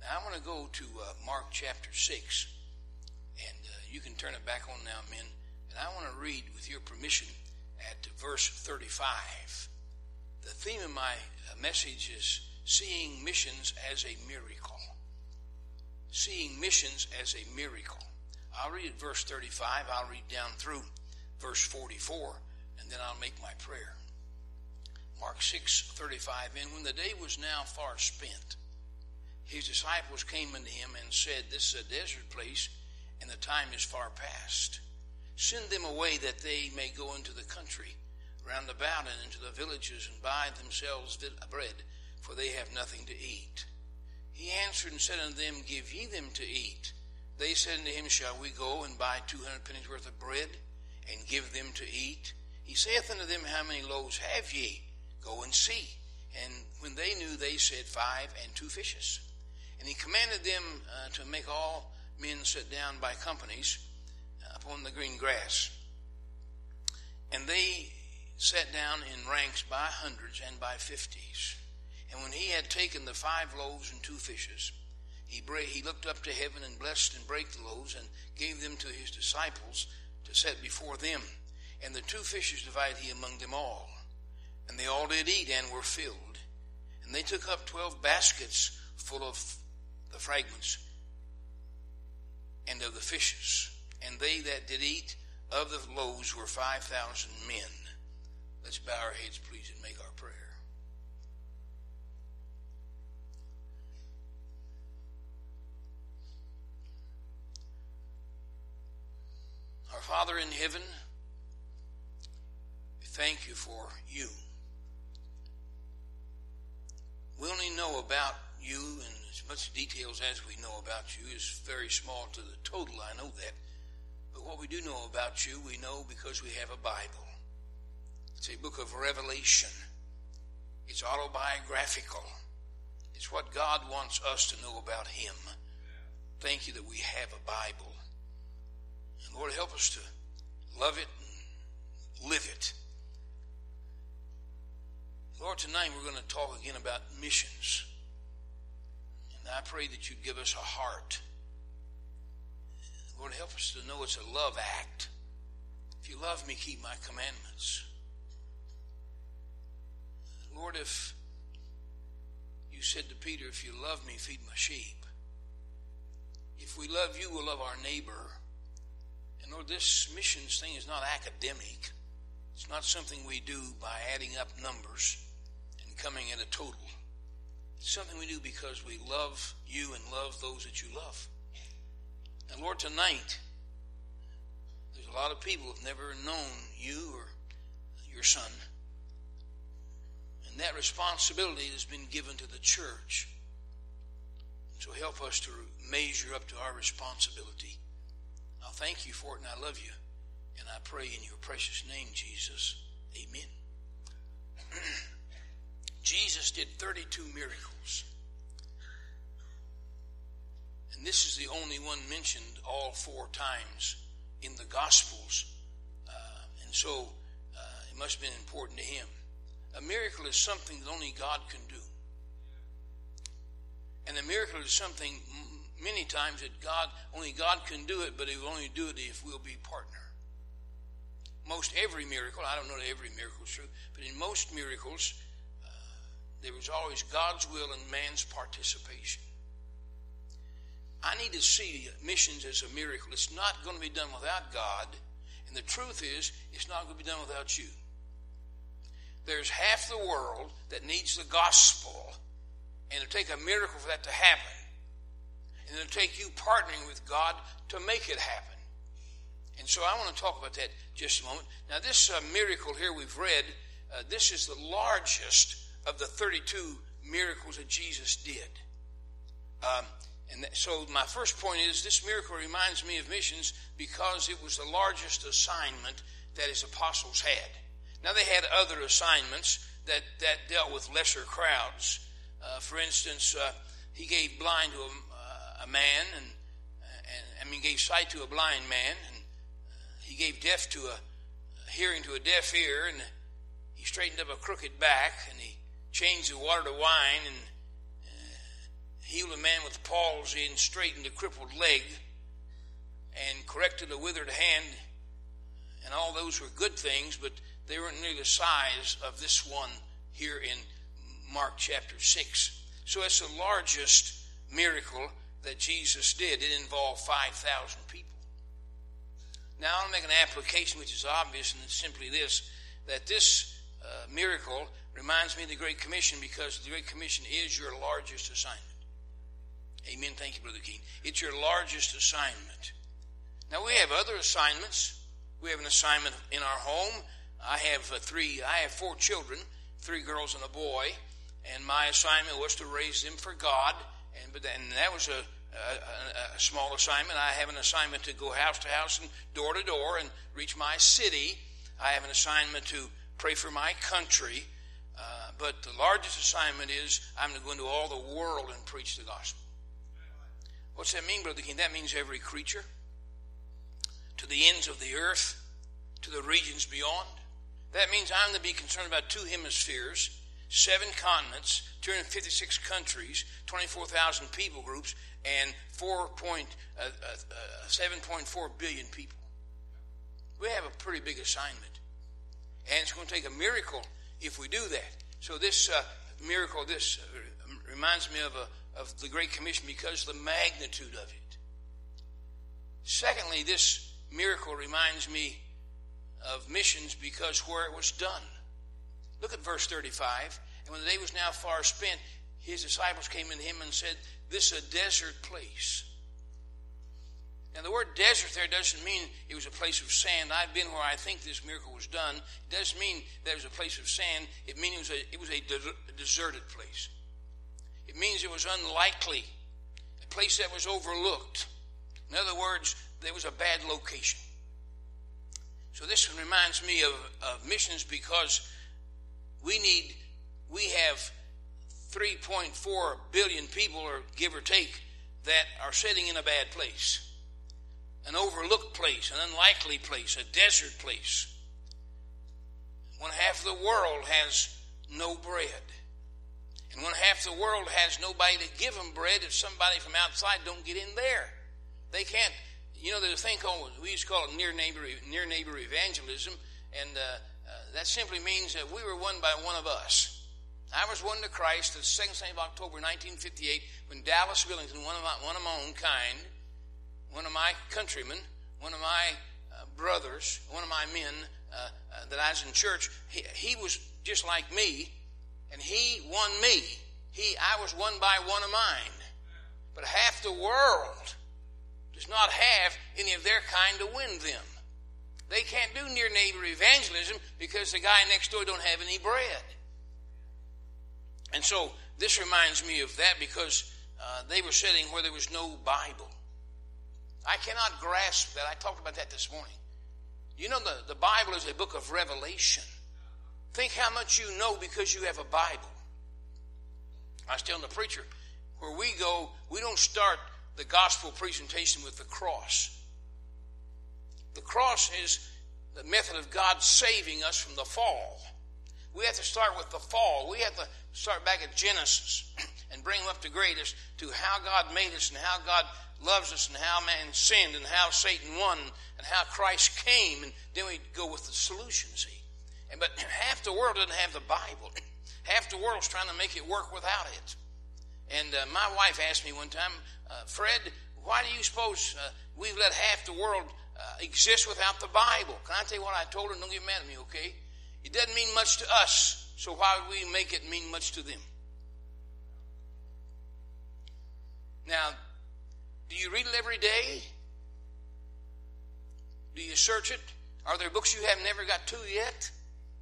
I want to go to Mark chapter 6, and you can turn it back on now, men. And I want to read, with your permission, at verse 35. The theme of my message is seeing missions as a miracle. Seeing missions as a miracle. I'll read at verse 35. I'll read down through verse 44, and then I'll make my prayer. Mark 6:35. And when the day was now far spent, his disciples came unto him and said, This is a desert place, and the time is far past. Send them away that they may go into the country round about and into the villages and buy themselves bread, for they have nothing to eat. He answered and said unto them, Give ye them to eat. They said unto him, Shall we go and buy 200 pennies worth of bread, and give them to eat? He saith unto them, How many loaves have ye? Go and see. And when they knew, they said, 5 and 2 fishes. And he commanded them to make all men sit down by companies upon the green grass. And they sat down in ranks by hundreds and by 50s. And when he had taken the 5 loaves and 2 fishes, he looked up to heaven and blessed and brake the loaves and gave them to his disciples to set before them. And the 2 fishes divided he among them all. And they all did eat and were filled. And they took up 12 baskets full of the fragments and of the fishes. And they that did eat of the loaves were 5,000 men. Let's bow our heads, please, and make our prayer. Our Father in heaven, we thank you for you. We only know about you, and as much details as we know about you is very small to the total, I know that. But what we do know about you, we know because we have a Bible. It's a book of revelation. It's autobiographical. It's what God wants us to know about him. Thank you that we have a Bible. And Lord, help us to love it and live it. Lord, tonight we're going to talk again about missions. And I pray that you'd give us a heart. Lord, help us to know it's a love act. If you love me, keep my commandments. Lord, if you said to Peter, if you love me, feed my sheep. If we love you, we'll love our neighbor. And Lord, this missions thing is not academic. It's not something we do by adding up numbers and coming at a total. It's something we do because we love you and love those that you love. And Lord, tonight, there's a lot of people who have never known you or your son. And that responsibility has been given to the church. So help us to measure up to our responsibility. I'll thank you for it, and I love you. And I pray in your precious name, Jesus. Amen. Jesus did 32 miracles. And this is the only one mentioned all 4 times in the Gospels. And so it must have been important to him. A miracle is something that only God can do. And a miracle is something many times that only God can do it, but he will only do it if we'll be partner. Most every miracle, I don't know that every miracle is true, but in most miracles, there was always God's will and man's participation. I need to see missions as a miracle. It's not going to be done without God, and the truth is, it's not going to be done without you. There's half the world that needs the gospel, and it'll take a miracle for that to happen. And it'll take you partnering with God to make it happen. And so I want to talk about that just a moment. Now this miracle here we've read, this is the largest of the 32 miracles that Jesus did. So my first point is this miracle reminds me of missions because it was the largest assignment that his apostles had. Now they had other assignments that dealt with lesser crowds. For instance, he gave blind to a man, gave sight to a blind man, and he gave deaf to a hearing to a deaf ear, and he straightened up a crooked back, and he changed the water to wine, and healed a man with palsy and straightened a crippled leg and corrected a withered hand. And all those were good things, but they weren't near the size of this one here in Mark chapter 6. So it's the largest miracle that Jesus did. It involved 5,000 people. Now I'll make an application which is obvious, and it's simply this, that this miracle reminds me of the Great Commission, because the Great Commission is your largest assignment. Amen. Thank you, Brother King. It's your largest assignment. Now we have other assignments. We have an assignment in our home. I have 4 children, 3 girls and a boy, and my assignment was to raise them for God. And that was a small assignment. I have an assignment to go house to house and door to door and reach my city. I have an assignment to pray for my country. But the largest assignment is I'm to go into all the world and preach the gospel. What's that mean, Brother King? That means every creature, to the ends of the earth, to the regions beyond. That means I'm to be concerned about 2 hemispheres, 7 continents, 256 countries, 24,000 people groups, and 7.4 billion people. We have a pretty big assignment. And it's going to take a miracle if we do that. So this miracle, reminds me of the Great Commission because of the magnitude of it. Secondly, this miracle reminds me of missions because where it was done. Look at verse 35. And when the day was now far spent, his disciples came unto him and said, "This is a desert place." Now the word desert there doesn't mean it was a place of sand. I've been where I think this miracle was done. It doesn't mean that it was a place of sand. It means it was a deserted place. It means it was unlikely, a place that was overlooked. In other words, there was a bad location. So this reminds me of missions because we have 3.4 billion people, or give or take, that are sitting in a bad place. An overlooked place, an unlikely place, a desert place. 1/2 of the world has no bread. And 1/2 of the world has nobody to give them bread if somebody from outside don't get in there. They can't. You know, there's a thing called, we used to call it near neighbor evangelism, and that simply means that we were won by one of us. I was won to Christ the 2nd Sunday of October 1958 when Dallas Willington, one of my own kind, one of my countrymen, one of my brothers, one of my men that I was in church, he was just like me, and he won me. I was won by one of mine. But half the world does not have any of their kind to win them. They can't do near neighbor evangelism because the guy next door don't have any bread. And so this reminds me of that because they were sitting where there was no Bible. I cannot grasp that. I talked about that this morning. You know, the Bible is a book of revelation. Think how much you know because you have a Bible. I was telling the preacher, where we go, we don't start the gospel presentation with the cross. The cross is the method of God saving us from the fall. We have to start with the fall. We have to start back at Genesis and bring them up to grade as to how God made us and how God loves us and how man sinned and how Satan won and how Christ came, and then we go with the solution, see. But half the world doesn't have the Bible. Half the world's trying to make it work without it. And my wife asked me one time, Fred, why do you suppose we've let half the world exist without the Bible? Can I tell you what I told her? Don't get mad at me, okay? It doesn't mean much to us, so why would we make it mean much to them? Now, do you read it every day? Do you search it? Are there books you have never got to yet?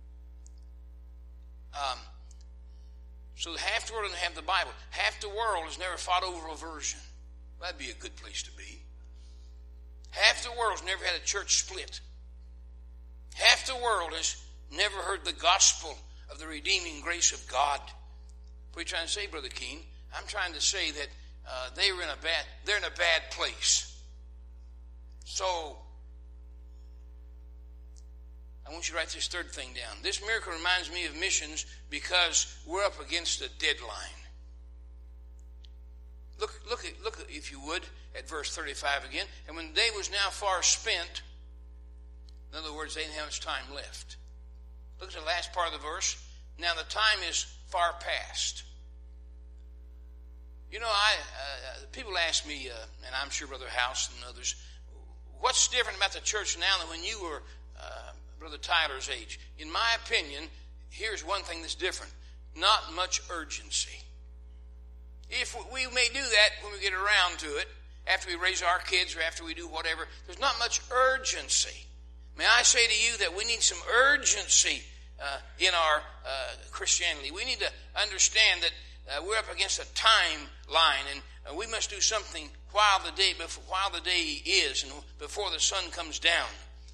So half the world doesn't have the Bible. Half the world has never fought over a version. That'd be a good place to be. Half the world has never had a church split. Half the world has never heard the gospel of the redeeming grace of God. What are you trying to say, Brother Keene? I'm trying to say that they're in a bad place. So I want you to write this third thing down. This miracle reminds me of missions because we're up against a deadline. Look, if you would, at verse 35 again. And when the day was now far spent, in other words, they didn't have much time left. Look at the last part of the verse. Now the time is far past. You know, people ask me, and I'm sure Brother House and others, what's different about the church now than when you were Brother Tyler's age? In my opinion, here's one thing that's different. Not much urgency. If we may do that when we get around to it, after we raise our kids or after we do whatever, there's not much urgency. May I say to you that we need some urgency in our Christianity. We need to understand that we're up against a timeline, and we must do something while the day is and before the sun comes down.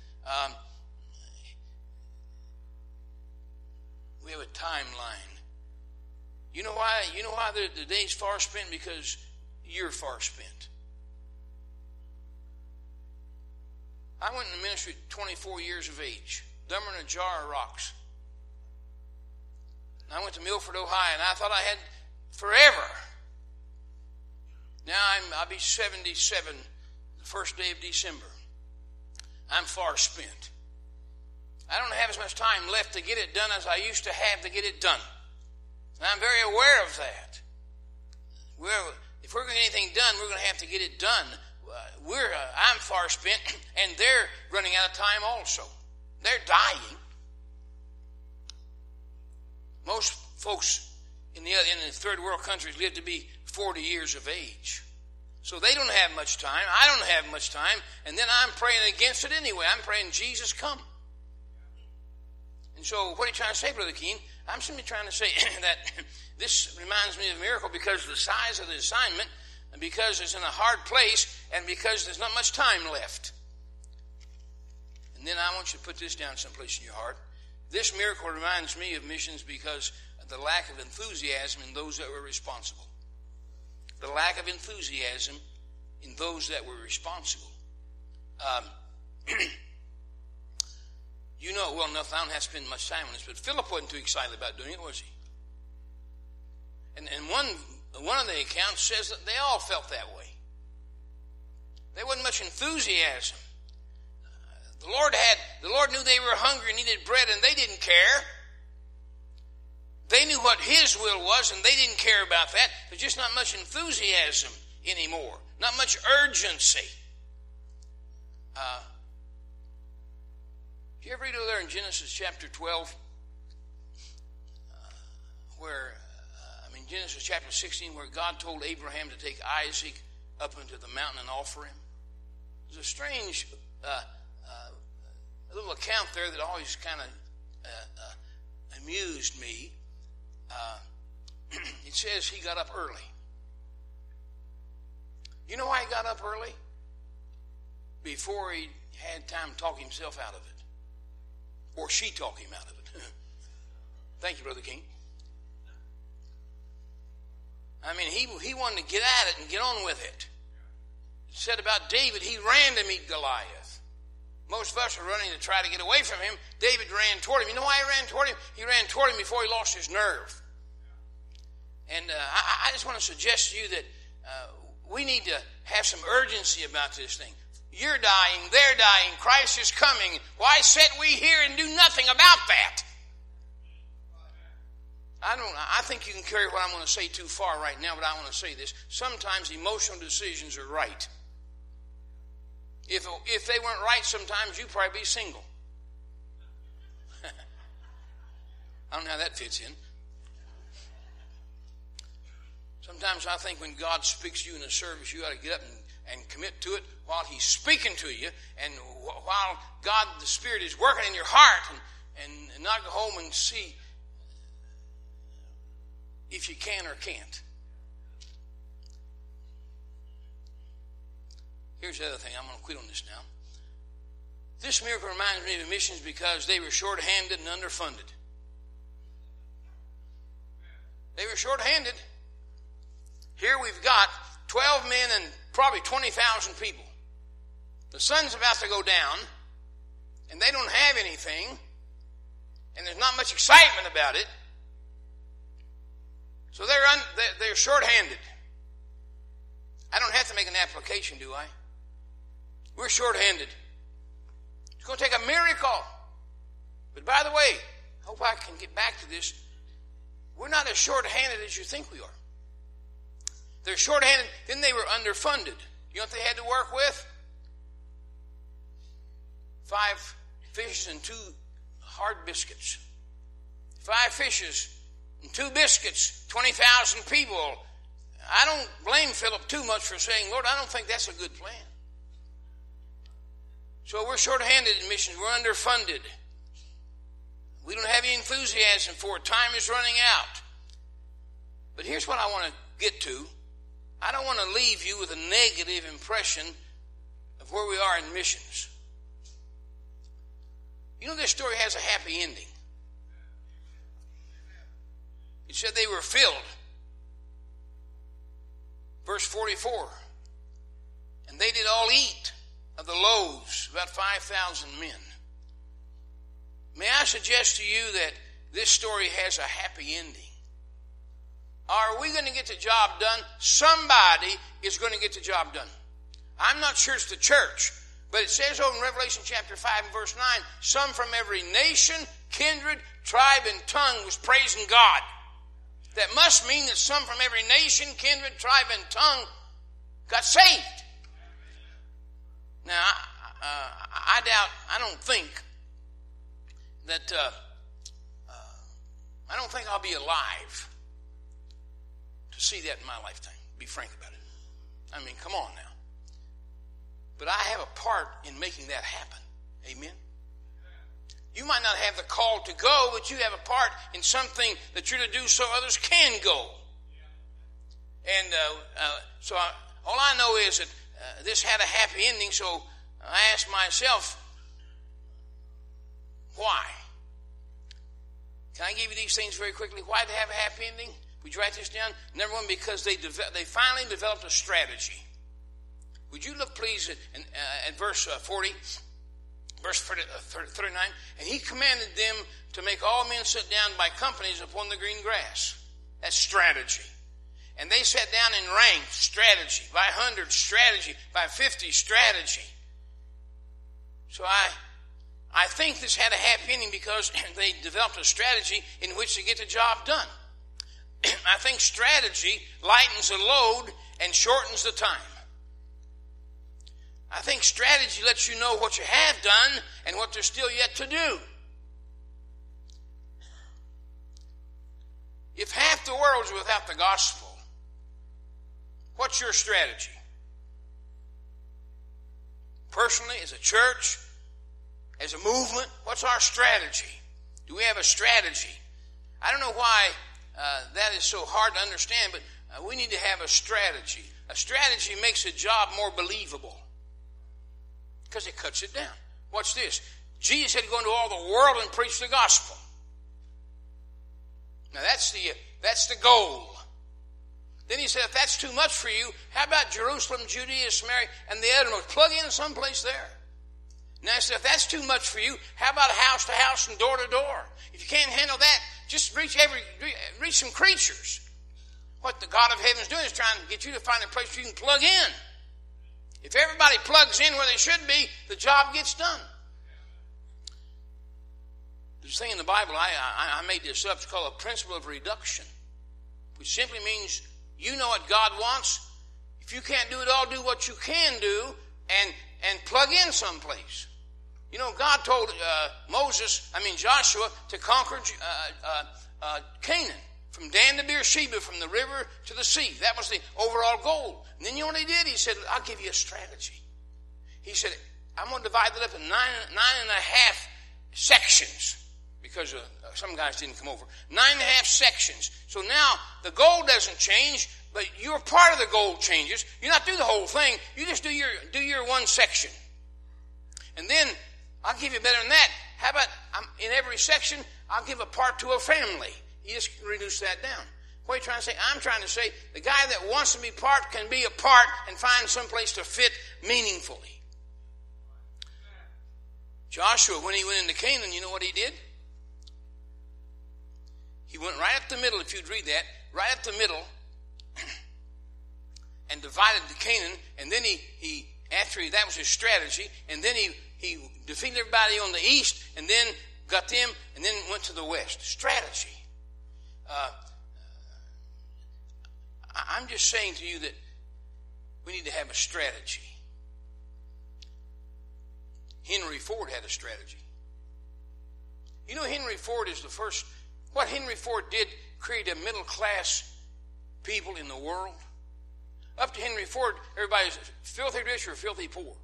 We have a timeline. You know why? You know why the day's far spent? Because you're far spent. I went in the ministry at 24 years of age, dumber than a jar of rocks. And I went to Milford, Ohio, and I thought I had forever. Now I'll be 77 the first day of December. I'm far spent. I don't have as much time left to get it done as I used to have to get it done. And I'm very aware of that. If we're going to get anything done, we're going to have to get it done. I'm far spent, and they're running out of time also. They're dying. Most folks in the third world countries live to be 40 years of age. So they don't have much time. I don't have much time. And then I'm praying against it anyway. I'm praying, Jesus, come. And so what are you trying to say, Brother Keene? I'm simply trying to say that this reminds me of a miracle because of the size of the assignment, and because it's in a hard place, and because there's not much time left. And then I want you to put this down someplace in your heart. This miracle reminds me of missions because of the lack of enthusiasm in those that were responsible. The lack of enthusiasm in those that were responsible. You know well enough, I don't have to spend much time on this, but Philip wasn't too excited about doing it, was he? And one of the accounts says that they all felt that way. There wasn't much enthusiasm. The Lord knew they were hungry and needed bread, and they didn't care. They knew what His will was, and they didn't care about that. There's just not much enthusiasm anymore. Not much urgency. Do you ever read over there in Genesis chapter 12, Genesis chapter 16, where God told Abraham to take Isaac up into the mountain and offer him? There's a strange little account there that always kind of amused me. It says he got up early. You know why he got up early? Before he had time to talk himself out of it. Or she talked him out of it. Thank you, Brother King. I mean, he wanted to get at it and get on with it. It said about David, he ran to meet Goliath. Most of us are running to try to get away from him. David ran toward him. You know why he ran toward him? He ran toward him before he lost his nerve. And I just want to suggest to you that we need to have some urgency about this thing. You're dying, they're dying, Christ is coming. Why sit we here and do nothing about that? I think you can carry what I'm going to say too far right now, but I want to say this. Sometimes emotional decisions are right. If they weren't right, sometimes you'd probably be single. I don't know how that fits in. Sometimes I think when God speaks to you in a service, you ought to get up and commit to it while He's speaking to you, and while God, the Spirit, is working in your heart, and not go home and see if you can or can't. Here's the other thing. I'm going to quit on this now. This miracle reminds me of missions because they were short-handed and underfunded. They were short-handed. Here we've got 12 men and probably 20,000 people. The sun's about to go down, and they don't have anything, and there's not much excitement about it. So they're short-handed. to make an application, do I? We're short-handed. It's going to take a miracle. But by the way, I hope I can get back to this. We're not as short-handed as you think we are. They're short-handed, then they were underfunded. You know what they had to work with? 5 fishes and 2 hard biscuits. 5 fishes and 2 biscuits, 20,000 people. I don't blame Philip too much for saying, Lord, I don't think that's a good plan. So we're short-handed in missions. We're underfunded. We don't have any enthusiasm for it. Time is running out. But here's what I want to get to. I don't want to leave you with a negative impression of where we are in missions. You know, this story has a happy ending. It said they were filled. Verse 44. And they did all eat of the loaves, about 5,000 men. May I suggest to you that this story has a happy ending? Are we going to get the job done? Somebody is going to get the job done. I'm not sure it's the church, but it says over in Revelation chapter 5 and verse 9, some from every nation, kindred, tribe, and tongue was praising God. That must mean that some from every nation, kindred, tribe, and tongue got saved. Now, I don't think that, I don't think I'll be alive to see that in my lifetime. Be frank about it. I mean, come on now. But I have a part in making that happen. Amen? You might not have the call to go, but you have a part in something that you're to do so others can go. And so all I know is that this had a happy ending, so I asked myself, why? Can I give you these things very quickly? Why did they have a happy ending? Would you write this down? Number one, because they finally developed a strategy. Would you look, please, at verse 40, verse 39? And he commanded them to make all men sit down by companies upon the green grass. That's strategy. And they sat down in ranks, strategy. By 100, strategy. By 50, strategy. So I think this had a happy ending because they developed a strategy in which to get the job done. I think strategy lightens the load and shortens the time. I think strategy lets you know what you have done and what there's still yet to do. If half the world is without the gospel, what's your strategy? Personally, as a church, as a movement, what's our strategy? Do we have a strategy? I don't know why that is so hard to understand, but we need to have a strategy. A strategy makes a job more believable because it cuts it down. Watch this. Jesus had to go into all the world and preach the gospel. Now that's the goal. Then he said, if that's too much for you, how about Jerusalem, Judea, Samaria, and the uttermost? Plug in someplace there. Now he said, if that's too much for you, how about house to house and door to door? If you can't handle that, just reach some creatures. What the God of heaven is doing is trying to get you to find a place where you can plug in. If everybody plugs in where they should be, the job gets done. There's a thing in the Bible, I made this up, it's called a principle of reduction, which simply means you know what God wants. If you can't do it all, do what you can do and plug in someplace. You know, God told Joshua to conquer Canaan, from Dan to Beersheba, from the river to the sea. That was the overall goal. And then you know what he did? He said, I'll give you a strategy. He said, I'm going to divide it up in 9.5 sections, because some guys didn't come over. 9.5 sections. So now the goal doesn't change, but your part of the goal changes. You not do the whole thing. You just do your one section. And then I'll give you better than that. How about in every section, I'll give a part to a family. You just reduce that down. What are you trying to say? I'm trying to say the guy that wants to be part can be a part and find some place to fit meaningfully. Joshua, when he went into Canaan, you know what he did? He went right up the middle, if you'd read that, right up the middle, and divided the Canaan, and then he that was his strategy, and then he defeated everybody on the east, and then got them, and then went to the west. Strategy. I'm just saying to you that we need to have a strategy. Henry Ford had a strategy. You know, Henry Ford is the first. What Henry Ford did create a middle class people in the world. Up to Henry Ford, everybody's filthy rich or filthy poor.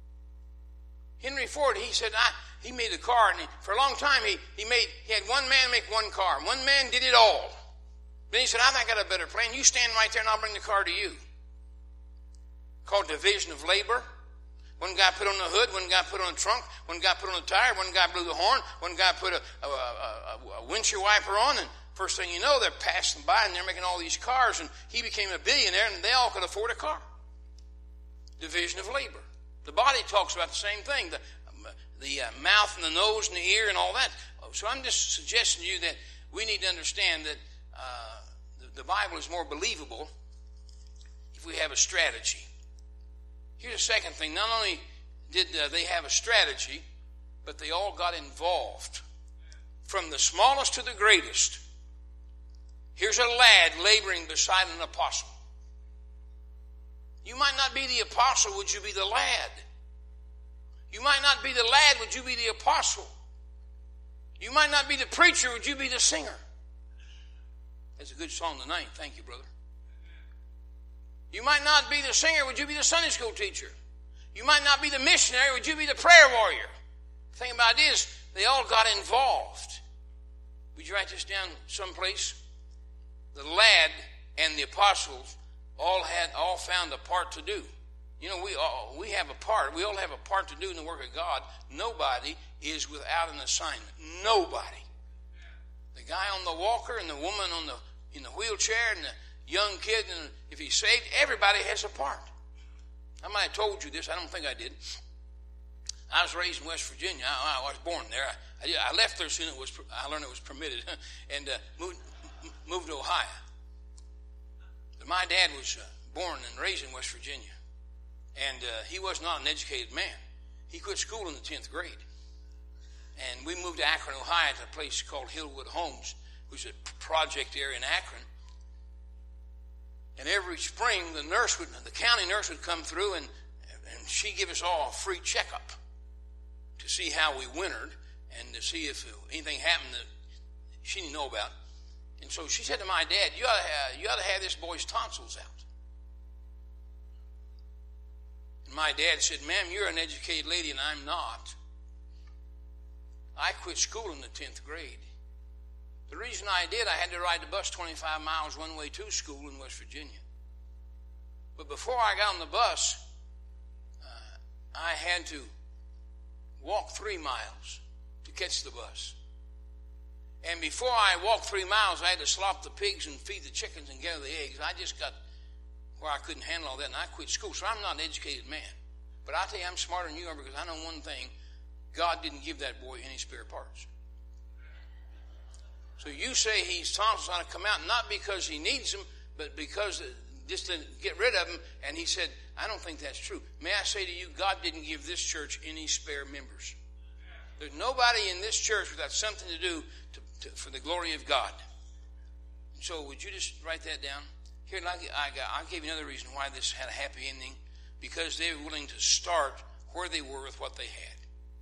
Henry Ford, he said, he made a car, and for a long time he had one man make one car. One man did it all. Then he said, I think I got a better plan. You stand right there and I'll bring the car to you. Called division of labor. One guy put on the hood, one guy put on the trunk, one guy put on the tire, one guy blew the horn, one guy put a windshield wiper on, and first thing you know, they're passing by and they're making all these cars, and he became a billionaire, and they all could afford a car. Division of labor. The body talks about the same thing, the mouth and the nose and the ear and all that. So I'm just suggesting to you that we need to understand that the Bible is more believable if we have a strategy. Here's the second thing. Not only did they have a strategy, but they all got involved. From the smallest to the greatest. Here's a lad laboring beside an apostle. You might not be the apostle, would you be the lad? You might not be the lad, would you be the apostle? You might not be the preacher, would you be the singer? That's a good song tonight. Thank you, brother. You might not be the singer, would you be the Sunday school teacher? You might not be the missionary, would you be the prayer warrior? The thing about it is, they all got involved. Would you write this down someplace? The lad and the apostles all found a part to do. You know, we have a part. We all have a part to do in the work of God. Nobody is without an assignment. Nobody. The guy on the walker and the woman in the wheelchair and the young kid, and if he's saved, everybody has a part. I might have told you this. I don't think I did. I was raised in West Virginia. I was born there. I left there soon. I learned it was permitted, and moved to Ohio. But my dad was born and raised in West Virginia, and he was not an educated man. He quit school in the 10th grade, and we moved to Akron, Ohio, to a place called Hillwood Homes, which is a project area in Akron. And every spring, the county nurse would come through, and she'd give us all a free checkup to see how we wintered and to see if anything happened that she didn't know about. And so she said to my dad, you ought to have this boy's tonsils out. And my dad said, ma'am, you're an educated lady and I'm not. I quit school in the 10th grade. The reason I did, I had to ride the bus 25 miles one way to school in West Virginia. But before I got on the bus, I had to walk 3 miles to catch the bus. And before I walked 3 miles, I had to slop the pigs and feed the chickens and gather the eggs. I just got where I couldn't handle all that, and I quit school. So I'm not an educated man. But I tell you, I'm smarter than you are, because I know one thing. God didn't give that boy any spare parts. So you say his tonsils ought to come out, not because he needs them, but because just to get rid of them. And he said, I don't think that's true. May I say to you, God didn't give this church any spare members. There's nobody in this church without something to do for the glory of God. So would you just write that down? Here, I'll give you another reason why this had a happy ending. Because they were willing to start where they were with what they had.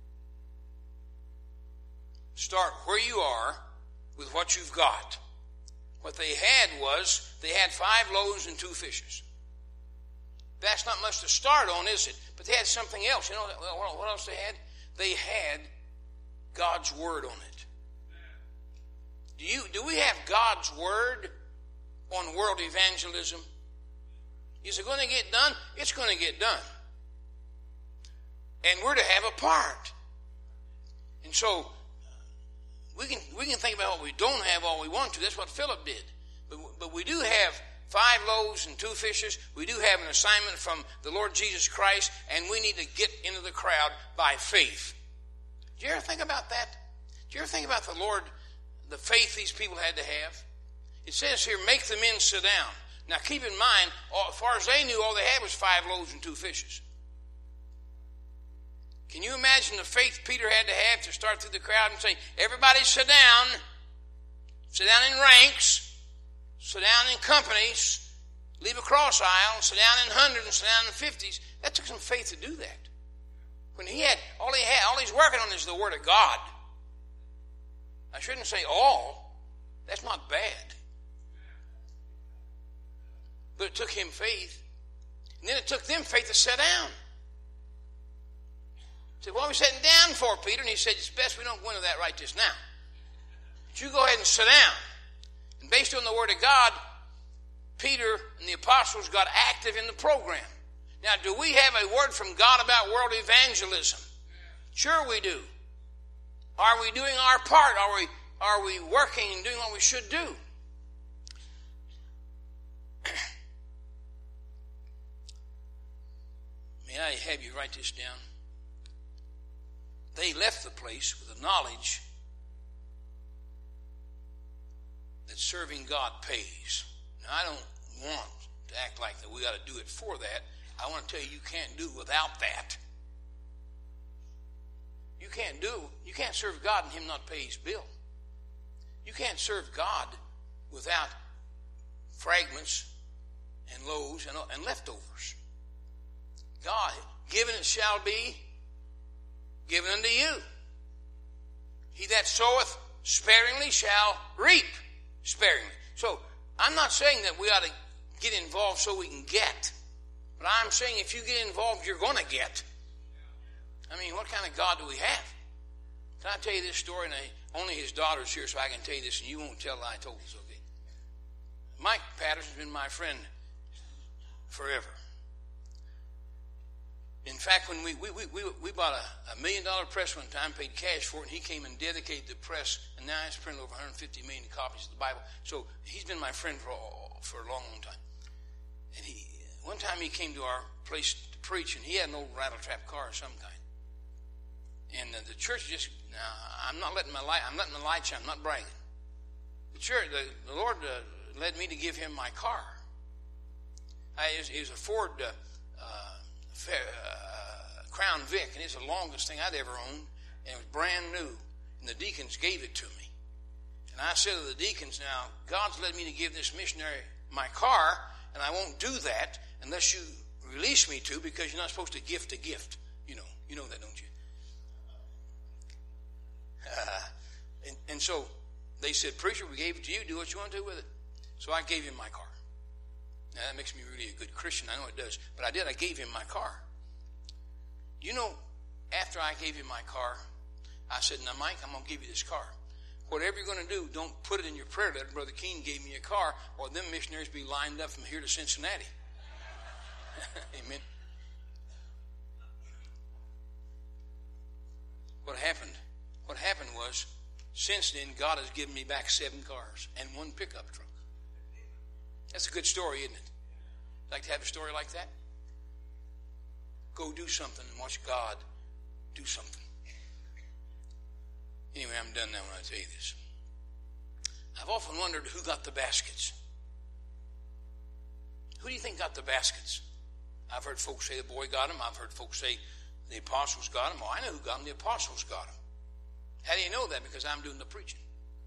Start where you are with what you've got. What they had was, they had 5 loaves and 2 fishes. That's not much to start on, is it? But they had something else. You know what else they had? They had God's Word on it. Do we have God's Word on world evangelism? Is it going to get done? It's going to get done. And we're to have a part. And so, we can think about what we don't have all we want to. That's what Philip did. But we do have 5 loaves and 2 fishes. We do have an assignment from the Lord Jesus Christ, and we need to get into the crowd by faith. Do you ever think about that? Do you ever think about the Lord, the faith these people had to have? It says here, make the men sit down. Now keep in mind, as far as they knew, all they had was 5 loaves and 2 fishes. Can you imagine the faith Peter had to start through the crowd and say, everybody sit down in ranks, sit down in companies, leave a cross aisle, sit down in hundreds and sit down in 50s. That took some faith to do that. When all he's working on is the Word of God. I shouldn't say all. That's not bad. But it took him faith. And then it took them faith to sit down. I said, what are we sitting down for, Peter? And he said, it's best we don't go into that right just now. But you go ahead and sit down. And based on the Word of God, Peter and the apostles got active in the program. Now, do we have a word from God about world evangelism? Sure we do. Are we doing our part? Are we working and doing what we should do? May I have you write this down? They left the place with the knowledge that serving God pays. Now, I don't want to act like that we got to do it for that. I want to tell you can't do without that. You can't serve God and him not pay his bill. You can't serve God without fragments and loaves and leftovers. God, given it shall be given unto you. He that soweth sparingly shall reap sparingly. So I'm not saying that we ought to get involved so we can get. But I'm saying if you get involved, you're going to get. I mean, what kind of God do we have? Can I tell you this story? And only his daughter's here, so I can tell you this, and you won't tell I told this, okay? Mike Patterson's been my friend forever. In fact, when we bought a $1 million press one time, paid cash for it, and he came and dedicated the press, and now it's printed over 150 million copies of the Bible. So he's been my friend for a long, long time. And one time he came to our place to preach, and he had an old rattle-trap car of some kind. And the church I'm letting the light shine. I'm not bragging. The Lord led me to give him my car. It was a Ford Crown Vic, and it's the longest thing I'd ever owned, and it was brand new. And the deacons gave it to me. And I said to the deacons, now, God's led me to give this missionary my car, and I won't do that unless you release me to, because you're not supposed to gift a gift. You know that, don't you? And so they said, preacher, we gave it to you. Do what you want to do with it. So I gave him my car. Now, that makes me really a good Christian. I know it does. But I did. I gave him my car. You know, after I gave him my car, I said, now, Mike, I'm going to give you this car. Whatever you're going to do, don't put it in your prayer letter. Brother Keene gave me a car, or them missionaries be lined up from here to Cincinnati. Amen. What happened was, since then, God has given me back 7 cars and 1 pickup truck. That's a good story, isn't it? Like to have a story like that? Go do something and watch God do something. Anyway, I'm done now when I tell you this. I've often wondered who got the baskets. Who do you think got the baskets? I've heard folks say the boy got them. I've heard folks say the apostles got them. Oh, I know who got them. The apostles got them. How do you know that? Because I'm doing the preaching.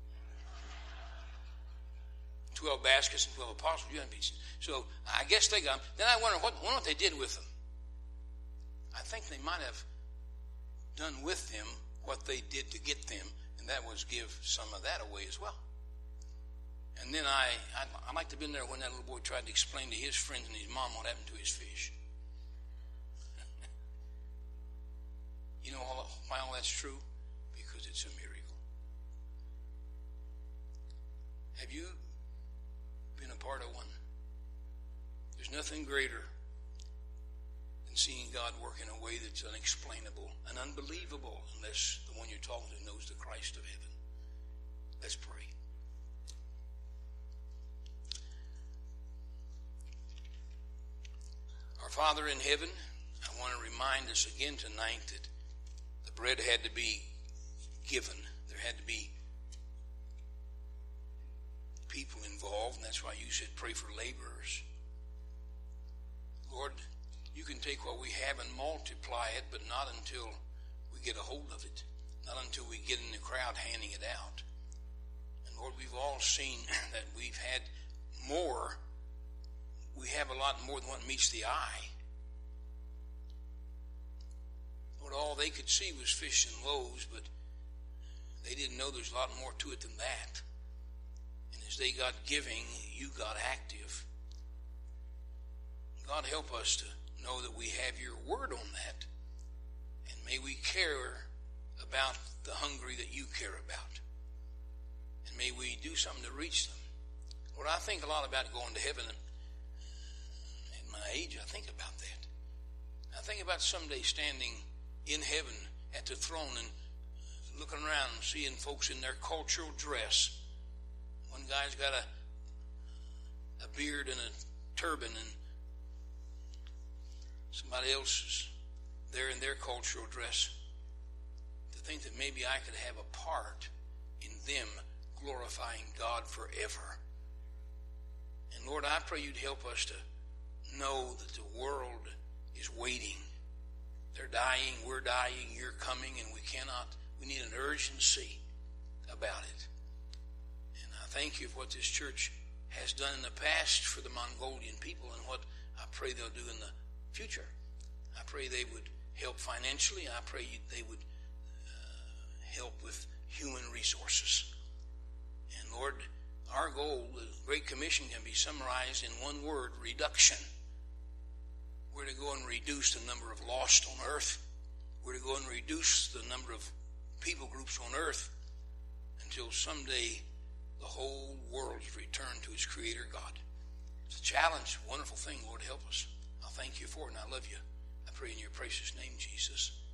12 baskets and 12 apostles. You pieces. So I guess they got them. Then I wonder what they did with them. I think they might have done with them what they did to get them, and that was give some of that away as well. And then I'd like to have been there when that little boy tried to explain to his friends and his mom what happened to his fish. You know why all that's true? Because it's a miracle. Have you been a part of one? There's nothing greater than seeing God work in a way that's unexplainable and unbelievable unless the one you're talking to knows the Christ of heaven. Let's pray. Our Father in heaven, I want to remind us again tonight that the bread had to be given. There had to be people involved, and that's why you said pray for laborers. Lord, you can take what we have and multiply it, but not until we get a hold of it, not until we get in the crowd handing it out. And Lord, we've all seen that we've had more. We have a lot more than what meets the eye. Lord, all they could see was fish and loaves, but they didn't know there's a lot more to it than that. And as they got giving, you got active. God, help us to know that we have your word on that. And may we care about the hungry that you care about. And may we do something to reach them. Lord, I think a lot about going to heaven. At my age, I think about that. I think about someday standing in heaven at the throne and looking around and seeing folks in their cultural dress. One guy's got a beard and a turban, and somebody else is there in their cultural dress. To think that maybe I could have a part in them glorifying God forever. And Lord, I pray you'd help us to know that the world is waiting. They're dying, we're dying, you're coming, and we need an urgency about it. And I thank you for what this church has done in the past for the Mongolian people and what I pray they'll do in the future. I pray they would help financially. I pray they would help with human resources. And Lord, our goal, the Great Commission, can be summarized in one word: reduction. We're to go and reduce the number of lost on earth. We're to go and reduce the number of people groups on earth until someday the whole world is returned to its Creator God. It's a challenge, a wonderful thing. Lord, help us. I'll thank you for it, and I love you. I pray in your precious name, Jesus.